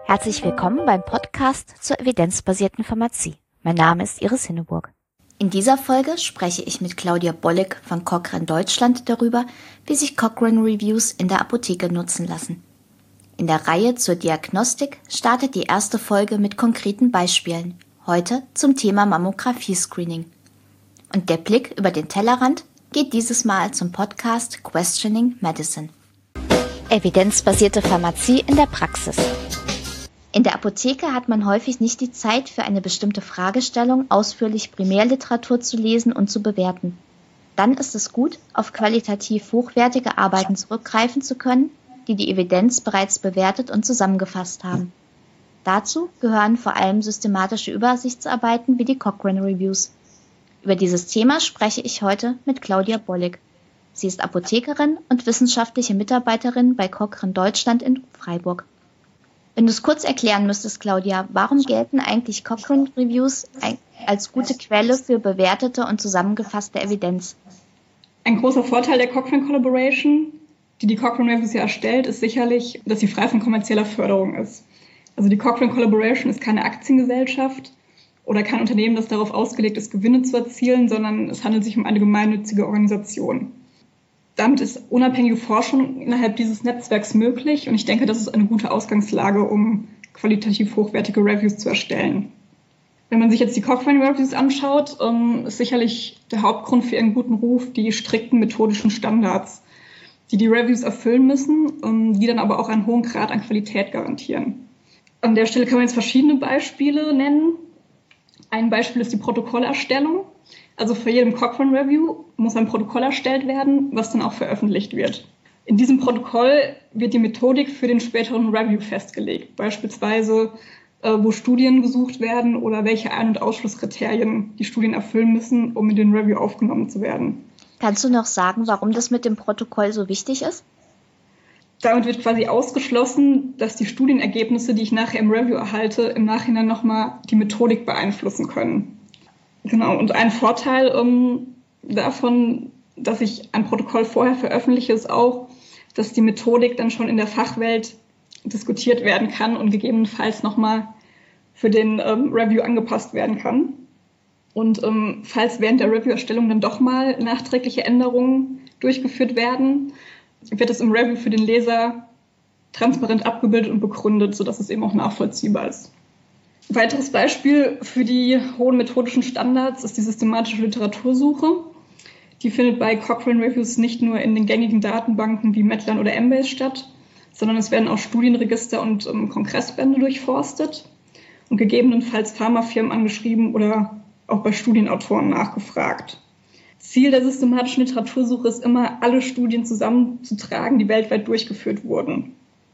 Herzlich willkommen beim Podcast zur evidenzbasierten Pharmazie. Mein Name ist Iris Hinneburg. In dieser Folge spreche ich mit Claudia Bollig von Cochrane Deutschland darüber, wie sich Cochrane Reviews in der Apotheke nutzen lassen. In der Reihe zur Diagnostik startet die erste Folge mit konkreten Beispielen. Heute zum Thema Mammographie-Screening. Und der Blick über den Tellerrand geht dieses Mal zum Podcast Questioning Medicine. Evidenzbasierte Pharmazie in der Praxis. In der Apotheke hat man häufig nicht die Zeit, für eine bestimmte Fragestellung ausführlich Primärliteratur zu lesen und zu bewerten. Dann ist es gut, auf qualitativ hochwertige Arbeiten zurückgreifen zu können, die die Evidenz bereits bewertet und zusammengefasst haben. Dazu gehören vor allem systematische Übersichtsarbeiten wie die Cochrane Reviews. Über dieses Thema spreche ich heute mit Claudia Bollig. Sie ist Apothekerin und wissenschaftliche Mitarbeiterin bei Cochrane Deutschland in Freiburg. Wenn du es kurz erklären müsstest, Claudia, warum gelten eigentlich Cochrane Reviews als gute Quelle für bewertete und zusammengefasste Evidenz? Ein großer Vorteil der Cochrane Collaboration, die Cochrane Reviews ja erstellt, ist sicherlich, dass sie frei von kommerzieller Förderung ist. Also die Cochrane Collaboration ist keine Aktiengesellschaft oder kein Unternehmen, das darauf ausgelegt ist, Gewinne zu erzielen, sondern es handelt sich um eine gemeinnützige Organisation. Damit ist unabhängige Forschung innerhalb dieses Netzwerks möglich und ich denke, das ist eine gute Ausgangslage, um qualitativ hochwertige Reviews zu erstellen. Wenn man sich jetzt die Cochrane Reviews anschaut, ist sicherlich der Hauptgrund für ihren guten Ruf die strikten methodischen Standards, die Reviews erfüllen müssen, die dann aber auch einen hohen Grad an Qualität garantieren. An der Stelle kann man jetzt verschiedene Beispiele nennen. Ein Beispiel ist die Protokollerstellung. Also für jedem Cochrane Review muss ein Protokoll erstellt werden, was dann auch veröffentlicht wird. In diesem Protokoll wird die Methodik für den späteren Review festgelegt, beispielsweise wo Studien gesucht werden oder welche Ein- und Ausschlusskriterien die Studien erfüllen müssen, um in den Review aufgenommen zu werden. Kannst du noch sagen, warum das mit dem Protokoll so wichtig ist? Damit wird quasi ausgeschlossen, dass die Studienergebnisse, die ich nachher im Review erhalte, im Nachhinein nochmal die Methodik beeinflussen können. Genau, und ein Vorteil davon, dass ich ein Protokoll vorher veröffentliche, ist auch, dass die Methodik dann schon in der Fachwelt diskutiert werden kann und gegebenenfalls nochmal für den Review angepasst werden kann. Und falls während der Review-Erstellung dann doch mal nachträgliche Änderungen durchgeführt werden, wird es im Review für den Leser transparent abgebildet und begründet, sodass es eben auch nachvollziehbar ist. Ein weiteres Beispiel für die hohen methodischen Standards ist die systematische Literatursuche. Die findet bei Cochrane Reviews nicht nur in den gängigen Datenbanken wie Medline oder Embase statt, sondern es werden auch Studienregister und Kongressbände durchforstet und gegebenenfalls Pharmafirmen angeschrieben oder auch bei Studienautoren nachgefragt. Ziel der systematischen Literatursuche ist immer, alle Studien zusammenzutragen, die weltweit durchgeführt wurden.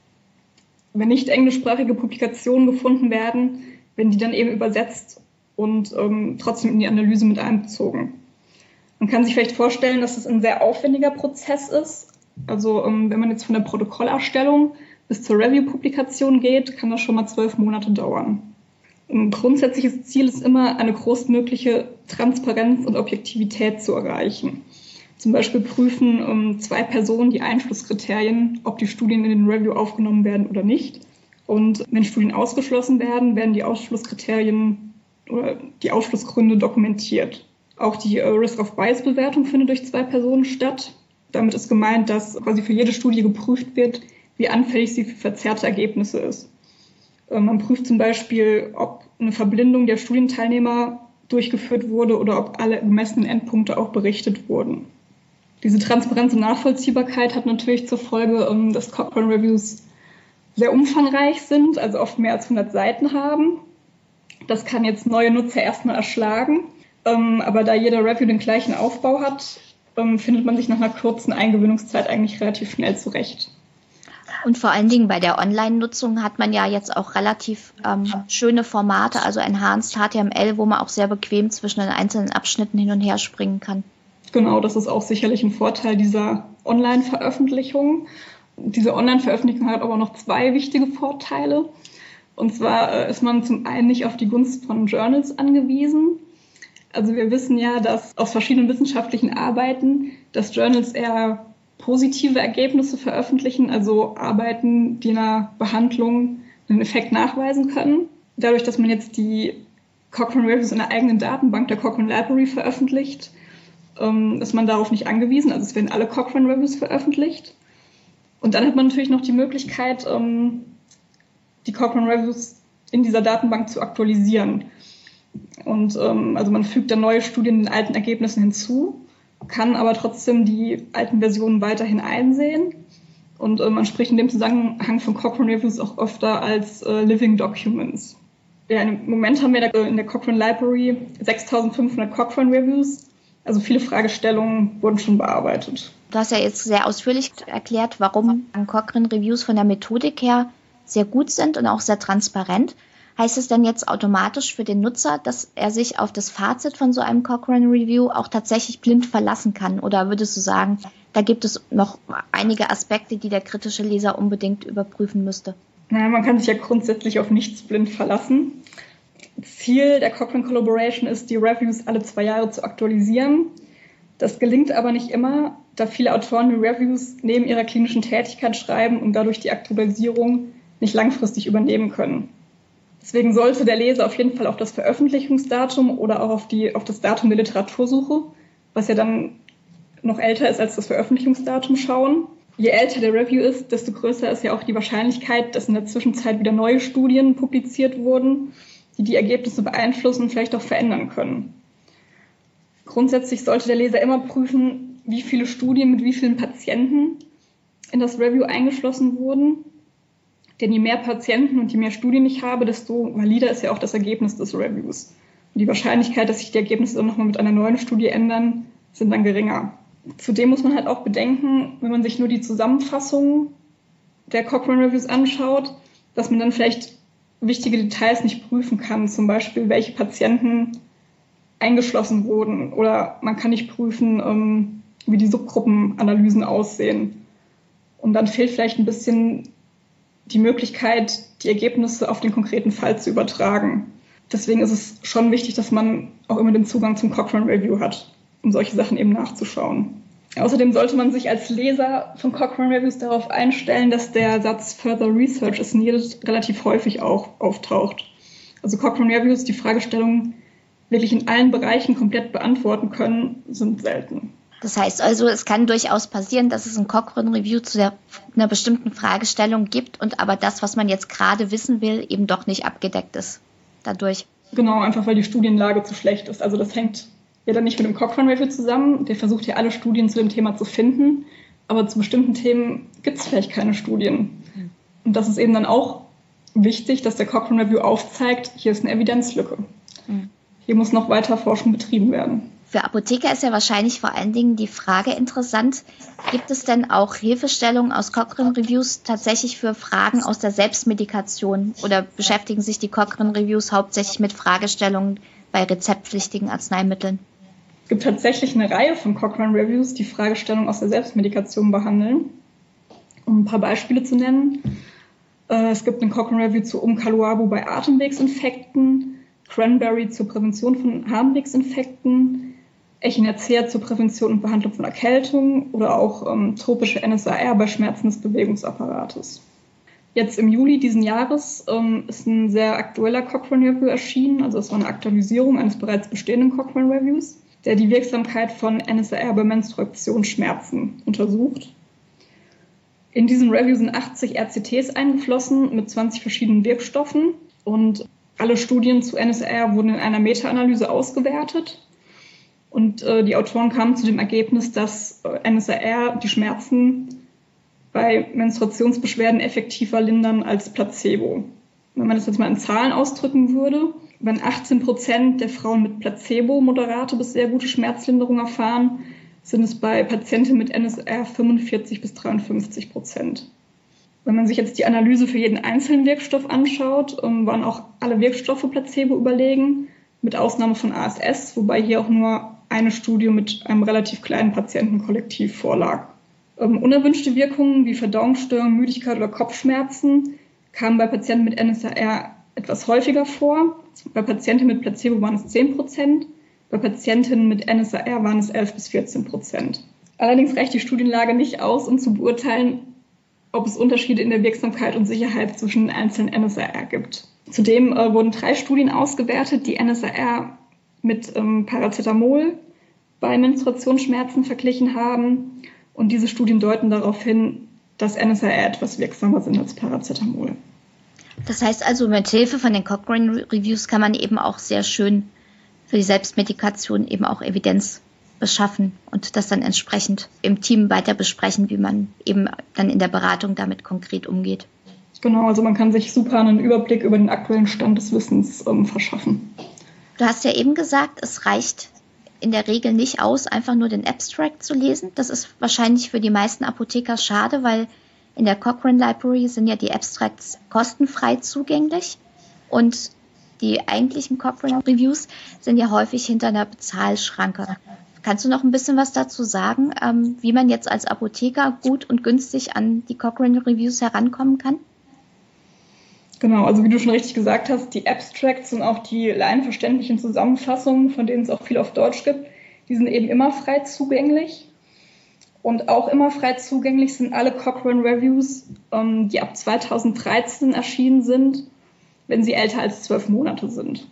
Wenn nicht englischsprachige Publikationen gefunden werden, werden die dann eben übersetzt und trotzdem in die Analyse mit einbezogen. Man kann sich vielleicht vorstellen, dass es ein sehr aufwendiger Prozess ist. Also wenn man jetzt von der Protokollerstellung bis zur Review-Publikation geht, kann das schon mal 12 Monate dauern. Ein grundsätzliches Ziel ist immer, eine großmögliche Transparenz und Objektivität zu erreichen. Zum Beispiel prüfen 2 Personen die Einschlusskriterien, ob die Studien in den Review aufgenommen werden oder nicht. Und wenn Studien ausgeschlossen werden, werden die Ausschlusskriterien oder die Ausschlussgründe dokumentiert. Auch die Risk-of-Bias-Bewertung findet durch 2 Personen statt. Damit ist gemeint, dass quasi für jede Studie geprüft wird, wie anfällig sie für verzerrte Ergebnisse ist. Man prüft zum Beispiel, ob eine Verblindung der Studienteilnehmer durchgeführt wurde oder ob alle gemessenen Endpunkte auch berichtet wurden. Diese Transparenz und Nachvollziehbarkeit hat natürlich zur Folge, dass Cochrane Reviews sehr umfangreich sind, also oft mehr als 100 Seiten haben. Das kann jetzt neue Nutzer erstmal erschlagen, aber da jeder Review den gleichen Aufbau hat, findet man sich nach einer kurzen Eingewöhnungszeit eigentlich relativ schnell zurecht. Und vor allen Dingen bei der Online-Nutzung hat man ja jetzt auch relativ schöne Formate, also Enhanced HTML, wo man auch sehr bequem zwischen den einzelnen Abschnitten hin und her springen kann. Genau, das ist auch sicherlich ein Vorteil dieser Online-Veröffentlichung. Diese Online-Veröffentlichung hat aber noch 2 wichtige Vorteile. Und zwar ist man zum einen nicht auf die Gunst von Journals angewiesen. Also wir wissen ja, dass aus verschiedenen wissenschaftlichen Arbeiten, dass Journals eher positive Ergebnisse veröffentlichen, also Arbeiten, die einer Behandlung einen Effekt nachweisen können. Dadurch, dass man jetzt die Cochrane Reviews in der eigenen Datenbank der Cochrane Library veröffentlicht, ist man darauf nicht angewiesen. Also es werden alle Cochrane Reviews veröffentlicht. Und dann hat man natürlich noch die Möglichkeit, die Cochrane Reviews in dieser Datenbank zu aktualisieren. Und also man fügt dann neue Studien den alten Ergebnissen hinzu, kann aber trotzdem die alten Versionen weiterhin einsehen. Und man spricht in dem Zusammenhang von Cochrane Reviews auch öfter als Living Documents. Ja, im Moment haben wir in der Cochrane Library 6.500 Cochrane Reviews. Also viele Fragestellungen wurden schon bearbeitet. Du hast ja jetzt sehr ausführlich erklärt, warum Cochrane Reviews von der Methodik her sehr gut sind und auch sehr transparent. Heißt es denn jetzt automatisch für den Nutzer, dass er sich auf das Fazit von so einem Cochrane Review auch tatsächlich blind verlassen kann? Oder würdest du sagen, da gibt es noch einige Aspekte, die der kritische Leser unbedingt überprüfen müsste? Naja, man kann sich ja grundsätzlich auf nichts blind verlassen. Ziel der Cochrane Collaboration ist, die Reviews alle 2 Jahre zu aktualisieren. Das gelingt aber nicht immer, da viele Autoren die Reviews neben ihrer klinischen Tätigkeit schreiben und dadurch die Aktualisierung nicht langfristig übernehmen können. Deswegen sollte der Leser auf jeden Fall auf das Veröffentlichungsdatum oder auch auf das Datum der Literatursuche, was ja dann noch älter ist als das Veröffentlichungsdatum, schauen. Je älter der Review ist, desto größer ist ja auch die Wahrscheinlichkeit, dass in der Zwischenzeit wieder neue Studien publiziert wurden, die die Ergebnisse beeinflussen und vielleicht auch verändern können. Grundsätzlich sollte der Leser immer prüfen, wie viele Studien mit wie vielen Patienten in das Review eingeschlossen wurden. Denn je mehr Patienten und je mehr Studien ich habe, desto valider ist ja auch das Ergebnis des Reviews. Und die Wahrscheinlichkeit, dass sich die Ergebnisse dann nochmal mit einer neuen Studie ändern, sind dann geringer. Zudem muss man halt auch bedenken, wenn man sich nur die Zusammenfassung der Cochrane Reviews anschaut, dass man dann vielleicht wichtige Details nicht prüfen kann, zum Beispiel welche Patienten eingeschlossen wurden, oder man kann nicht prüfen, wie die Subgruppenanalysen aussehen. Und dann fehlt vielleicht ein bisschen die Möglichkeit, die Ergebnisse auf den konkreten Fall zu übertragen. Deswegen ist es schon wichtig, dass man auch immer den Zugang zum Cochrane Review hat, um solche Sachen eben nachzuschauen. Außerdem sollte man sich als Leser von Cochrane Reviews darauf einstellen, dass der Satz Further Research is needed relativ häufig auch auftaucht. Also Cochrane Reviews, die Fragestellungen wirklich in allen Bereichen komplett beantworten können, sind selten. Das heißt also, es kann durchaus passieren, dass es ein Cochrane Review zu einer bestimmten Fragestellung gibt und aber das, was man jetzt gerade wissen will, eben doch nicht abgedeckt ist dadurch. Genau, einfach weil die Studienlage zu schlecht ist. Also das hängt ja dann nicht mit dem Cochrane Review zusammen. Der versucht ja alle Studien zu dem Thema zu finden, aber zu bestimmten Themen gibt es vielleicht keine Studien. Und das ist eben dann auch wichtig, dass der Cochrane Review aufzeigt, hier ist eine Evidenzlücke. Hier muss noch weiter Forschung betrieben werden. Für Apotheker ist ja wahrscheinlich vor allen Dingen die Frage interessant, gibt es denn auch Hilfestellungen aus Cochrane Reviews tatsächlich für Fragen aus der Selbstmedikation oder beschäftigen sich die Cochrane Reviews hauptsächlich mit Fragestellungen bei rezeptpflichtigen Arzneimitteln? Es gibt tatsächlich eine Reihe von Cochrane Reviews, die Fragestellungen aus der Selbstmedikation behandeln. Um ein paar Beispiele zu nennen. Es gibt einen Cochrane Review zu Umkaluabu bei Atemwegsinfekten, Cranberry zur Prävention von Harnwegsinfekten, Echinacea zur Prävention und Behandlung von Erkältung oder auch tropische NSAR bei Schmerzen des Bewegungsapparates. Jetzt im Juli diesen Jahres ist ein sehr aktueller Cochrane Review erschienen, also es war eine Aktualisierung eines bereits bestehenden Cochrane Reviews, der die Wirksamkeit von NSAR bei Menstruationsschmerzen untersucht. In diesem Review sind 80 RCTs eingeflossen mit 20 verschiedenen Wirkstoffen und alle Studien zu NSAR wurden in einer Meta-Analyse ausgewertet. Und die Autoren kamen zu dem Ergebnis, dass NSAR die Schmerzen bei Menstruationsbeschwerden effektiver lindern als Placebo. Wenn man das jetzt mal in Zahlen ausdrücken würde, wenn 18% der Frauen mit Placebo moderate bis sehr gute Schmerzlinderung erfahren, sind es bei Patienten mit NSAR 45 bis 53%. Wenn man sich jetzt die Analyse für jeden einzelnen Wirkstoff anschaut, waren auch alle Wirkstoffe Placebo überlegen, mit Ausnahme von ASS, wobei hier auch nur eine Studie mit einem relativ kleinen Patientenkollektiv vorlag. Unerwünschte Wirkungen wie Verdauungsstörungen, Müdigkeit oder Kopfschmerzen kamen bei Patienten mit NSAR etwas häufiger vor. Bei Patienten mit Placebo waren es 10%, bei Patientinnen mit NSAR waren es 11 bis 14%. Allerdings reicht die Studienlage nicht aus, um zu beurteilen, ob es Unterschiede in der Wirksamkeit und Sicherheit zwischen den einzelnen NSAR gibt. Zudem wurden 3 Studien ausgewertet, die NSAR mit Paracetamol bei Menstruationsschmerzen verglichen haben. Und diese Studien deuten darauf hin, dass NSAR etwas wirksamer sind als Paracetamol. Das heißt also, mit Hilfe von den Cochrane Reviews kann man eben auch sehr schön für die Selbstmedikation eben auch Evidenz beschaffen und das dann entsprechend im Team weiter besprechen, wie man eben dann in der Beratung damit konkret umgeht. Genau, also man kann sich super einen Überblick über den aktuellen Stand des Wissens verschaffen. Du hast ja eben gesagt, es reicht in der Regel nicht aus, einfach nur den Abstract zu lesen. Das ist wahrscheinlich für die meisten Apotheker schade, weil in der Cochrane Library sind ja die Abstracts kostenfrei zugänglich und die eigentlichen Cochrane Reviews sind ja häufig hinter einer Bezahlschranke. Kannst du noch ein bisschen was dazu sagen, wie man jetzt als Apotheker gut und günstig an die Cochrane Reviews herankommen kann? Genau, also wie du schon richtig gesagt hast, die Abstracts und auch die laienverständlichen Zusammenfassungen, von denen es auch viel auf Deutsch gibt, die sind eben immer frei zugänglich. Und auch immer frei zugänglich sind alle Cochrane Reviews, die ab 2013 erschienen sind, wenn sie älter als 12 Monate sind.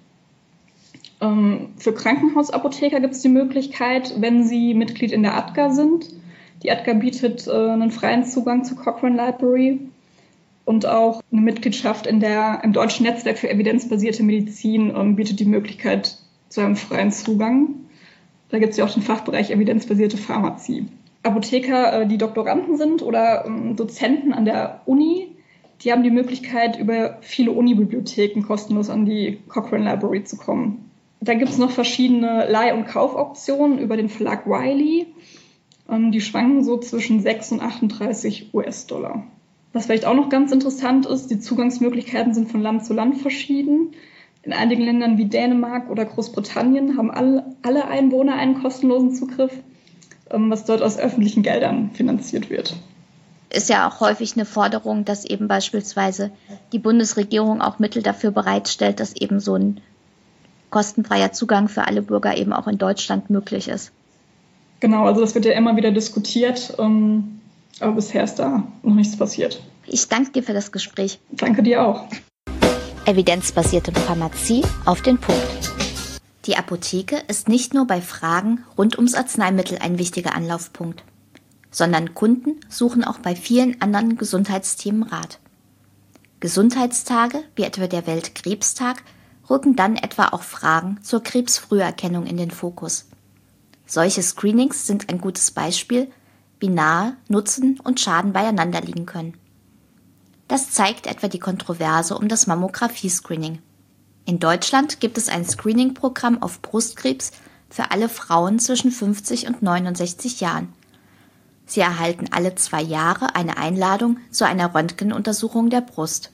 Für Krankenhausapotheker gibt es die Möglichkeit, wenn sie Mitglied in der ADGA sind. Die ADGA bietet einen freien Zugang zur Cochrane Library und auch eine Mitgliedschaft im Deutschen Netzwerk für evidenzbasierte Medizin bietet die Möglichkeit zu einem freien Zugang. Da gibt es ja auch den Fachbereich evidenzbasierte Pharmazie. Apotheker, die Doktoranden sind oder Dozenten an der Uni, die haben die Möglichkeit, über viele Unibibliotheken kostenlos an die Cochrane Library zu kommen. Da gibt es noch verschiedene Leih- und Kaufoptionen über den Verlag Wiley. Die schwanken so zwischen 6 und 38 US-Dollar. Was vielleicht auch noch ganz interessant ist, die Zugangsmöglichkeiten sind von Land zu Land verschieden. In einigen Ländern wie Dänemark oder Großbritannien haben alle Einwohner einen kostenlosen Zugriff, was dort aus öffentlichen Geldern finanziert wird. Ist ja auch häufig eine Forderung, dass eben beispielsweise die Bundesregierung auch Mittel dafür bereitstellt, dass eben so ein kostenfreier Zugang für alle Bürger eben auch in Deutschland möglich ist. Genau, also das wird ja immer wieder diskutiert, aber bisher ist da noch nichts passiert. Ich danke dir für das Gespräch. Danke dir auch. Evidenzbasierte Pharmazie auf den Punkt. Die Apotheke ist nicht nur bei Fragen rund ums Arzneimittel ein wichtiger Anlaufpunkt, sondern Kunden suchen auch bei vielen anderen Gesundheitsthemen Rat. Gesundheitstage, wie etwa der Weltkrebstag, rücken dann etwa auch Fragen zur Krebsfrüherkennung in den Fokus. Solche Screenings sind ein gutes Beispiel, wie nahe Nutzen und Schaden beieinander liegen können. Das zeigt etwa die Kontroverse um das Mammographie-Screening. In Deutschland gibt es ein Screening-Programm auf Brustkrebs für alle Frauen zwischen 50 und 69 Jahren. Sie erhalten alle 2 Jahre eine Einladung zu einer Röntgenuntersuchung der Brust.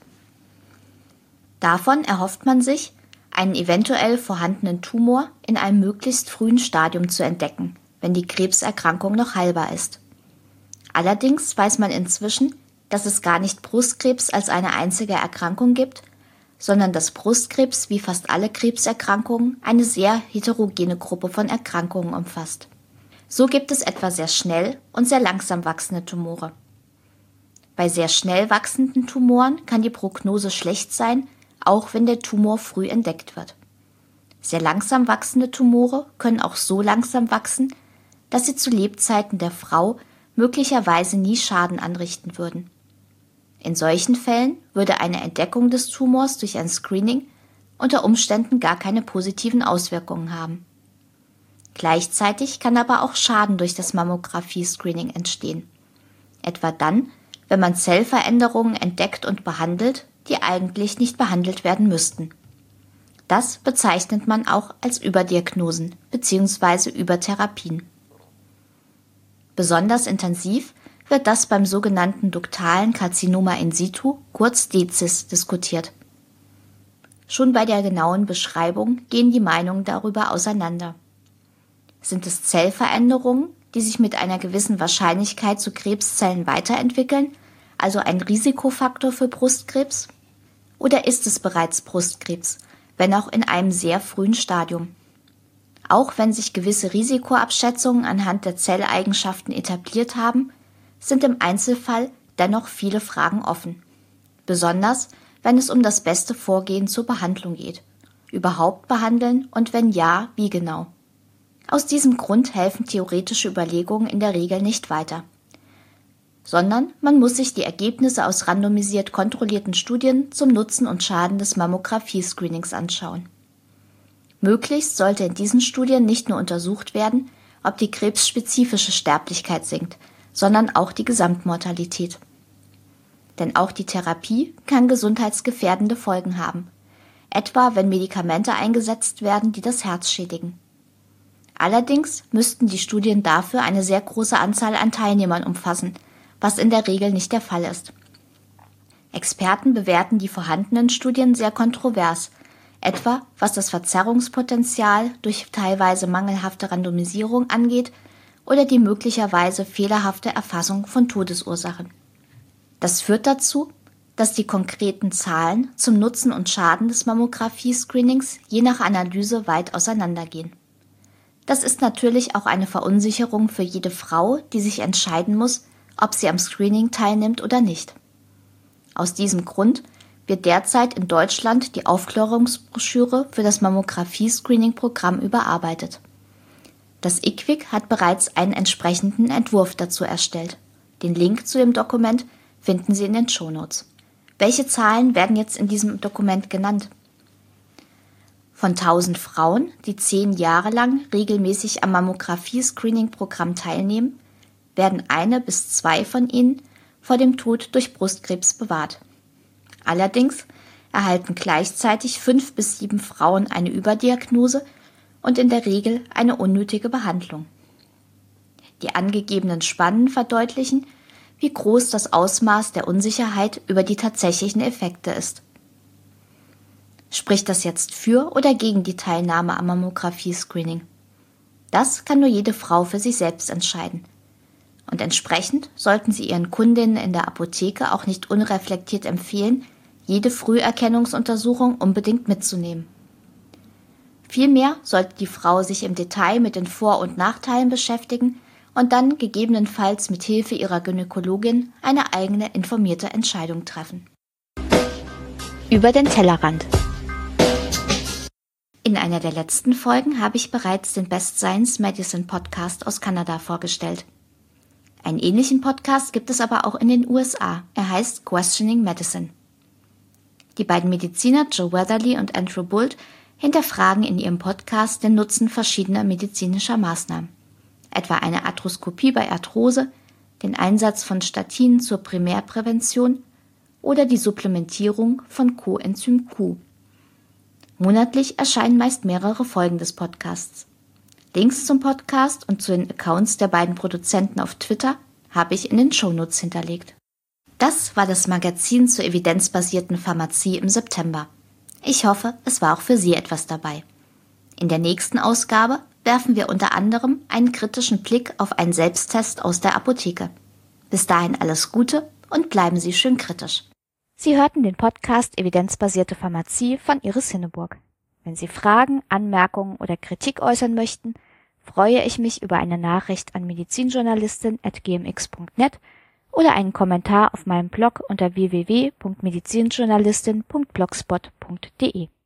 Davon erhofft man sich, einen eventuell vorhandenen Tumor in einem möglichst frühen Stadium zu entdecken, wenn die Krebserkrankung noch heilbar ist. Allerdings weiß man inzwischen, dass es gar nicht Brustkrebs als eine einzige Erkrankung gibt, sondern dass Brustkrebs wie fast alle Krebserkrankungen eine sehr heterogene Gruppe von Erkrankungen umfasst. So gibt es etwa sehr schnell und sehr langsam wachsende Tumore. Bei sehr schnell wachsenden Tumoren kann die Prognose schlecht sein, auch wenn der Tumor früh entdeckt wird. Sehr langsam wachsende Tumore können auch so langsam wachsen, dass sie zu Lebzeiten der Frau möglicherweise nie Schaden anrichten würden. In solchen Fällen würde eine Entdeckung des Tumors durch ein Screening unter Umständen gar keine positiven Auswirkungen haben. Gleichzeitig kann aber auch Schaden durch das Mammographie-Screening entstehen. Etwa dann, wenn man Zellveränderungen entdeckt und behandelt, die eigentlich nicht behandelt werden müssten. Das bezeichnet man auch als Überdiagnosen bzw. Übertherapien. Besonders intensiv wird das beim sogenannten duktalen Karzinoma in situ, kurz DCIS, diskutiert. Schon bei der genauen Beschreibung gehen die Meinungen darüber auseinander. Sind es Zellveränderungen, die sich mit einer gewissen Wahrscheinlichkeit zu Krebszellen weiterentwickeln, also ein Risikofaktor für Brustkrebs? Oder ist es bereits Brustkrebs, wenn auch in einem sehr frühen Stadium? Auch wenn sich gewisse Risikoabschätzungen anhand der Zelleigenschaften etabliert haben, sind im Einzelfall dennoch viele Fragen offen. Besonders, wenn es um das beste Vorgehen zur Behandlung geht. Überhaupt behandeln und wenn ja, wie genau? Aus diesem Grund helfen theoretische Überlegungen in der Regel nicht weiter, sondern man muss sich die Ergebnisse aus randomisiert kontrollierten Studien zum Nutzen und Schaden des Mammographie-Screenings anschauen. Möglichst sollte in diesen Studien nicht nur untersucht werden, ob die krebsspezifische Sterblichkeit sinkt, sondern auch die Gesamtmortalität. Denn auch die Therapie kann gesundheitsgefährdende Folgen haben, etwa wenn Medikamente eingesetzt werden, die das Herz schädigen. Allerdings müssten die Studien dafür eine sehr große Anzahl an Teilnehmern umfassen, was in der Regel nicht der Fall ist. Experten bewerten die vorhandenen Studien sehr kontrovers, etwa was das Verzerrungspotenzial durch teilweise mangelhafte Randomisierung angeht oder die möglicherweise fehlerhafte Erfassung von Todesursachen. Das führt dazu, dass die konkreten Zahlen zum Nutzen und Schaden des Mammographie-Screenings je nach Analyse weit auseinandergehen. Das ist natürlich auch eine Verunsicherung für jede Frau, die sich entscheiden muss, ob sie am Screening teilnimmt oder nicht. Aus diesem Grund wird derzeit in Deutschland die Aufklärungsbroschüre für das Mammographie-Screening-Programm überarbeitet. Das IQWiC hat bereits einen entsprechenden Entwurf dazu erstellt. Den Link zu dem Dokument finden Sie in den Shownotes. Welche Zahlen werden jetzt in diesem Dokument genannt? Von 1000 Frauen, die 10 Jahre lang regelmäßig am Mammographie-Screening-Programm teilnehmen, werden 1 bis 2 von ihnen vor dem Tod durch Brustkrebs bewahrt. Allerdings erhalten gleichzeitig 5 bis 7 Frauen eine Überdiagnose und in der Regel eine unnötige Behandlung. Die angegebenen Spannen verdeutlichen, wie groß das Ausmaß der Unsicherheit über die tatsächlichen Effekte ist. Spricht das jetzt für oder gegen die Teilnahme am Mammographie-Screening? Das kann nur jede Frau für sich selbst entscheiden. Und entsprechend sollten Sie Ihren Kundinnen in der Apotheke auch nicht unreflektiert empfehlen, jede Früherkennungsuntersuchung unbedingt mitzunehmen. Vielmehr sollte die Frau sich im Detail mit den Vor- und Nachteilen beschäftigen und dann gegebenenfalls mit Hilfe ihrer Gynäkologin eine eigene informierte Entscheidung treffen. Über den Tellerrand. In einer der letzten Folgen habe ich bereits den Best Science Medicine Podcast aus Kanada vorgestellt. Einen ähnlichen Podcast gibt es aber auch in den USA. Er heißt Questioning Medicine. Die beiden Mediziner Joe Weatherly und Andrew Bolt hinterfragen in ihrem Podcast den Nutzen verschiedener medizinischer Maßnahmen, etwa eine Arthroskopie bei Arthrose, den Einsatz von Statinen zur Primärprävention oder die Supplementierung von Coenzym Q. Monatlich erscheinen meist mehrere Folgen des Podcasts. Links zum Podcast und zu den Accounts der beiden Produzenten auf Twitter habe ich in den Shownotes hinterlegt. Das war das Magazin zur evidenzbasierten Pharmazie im September. Ich hoffe, es war auch für Sie etwas dabei. In der nächsten Ausgabe werfen wir unter anderem einen kritischen Blick auf einen Selbsttest aus der Apotheke. Bis dahin alles Gute und bleiben Sie schön kritisch. Sie hörten den Podcast Evidenzbasierte Pharmazie von Iris Hinneburg. Wenn Sie Fragen, Anmerkungen oder Kritik äußern möchten, freue ich mich über eine Nachricht an medizinjournalistin@gmx.net oder einen Kommentar auf meinem Blog unter www.medizinjournalistin.blogspot.de.